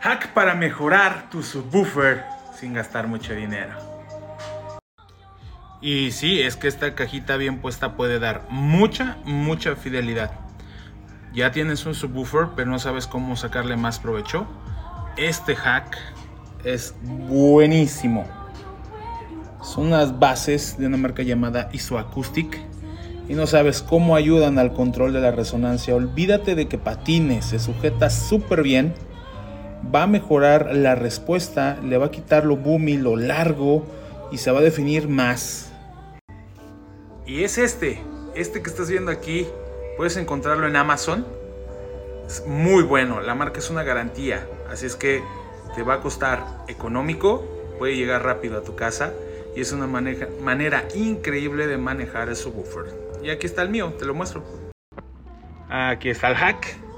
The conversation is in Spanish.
Hack para mejorar tu subwoofer sin gastar mucho dinero. Y sí, es que esta cajita bien puesta puede dar mucha fidelidad. Ya tienes un subwoofer, pero no sabes cómo sacarle más provecho. Este hack es buenísimo. Son unas bases de una marca llamada Isoacoustic y no sabes cómo ayudan al control de la resonancia. Olvídate de que patine, se sujeta súper bien. Va a mejorar la respuesta, le va a quitar lo boomy, lo largo y se va a definir más. Y es este que estás viendo aquí, puedes encontrarlo en Amazon. Es muy bueno, la marca es una garantía, así es que te va a costar económico, puede llegar rápido a tu casa y es una manera increíble de manejar el subwoofer. Y aquí está el mío, te lo muestro. Aquí está el hack.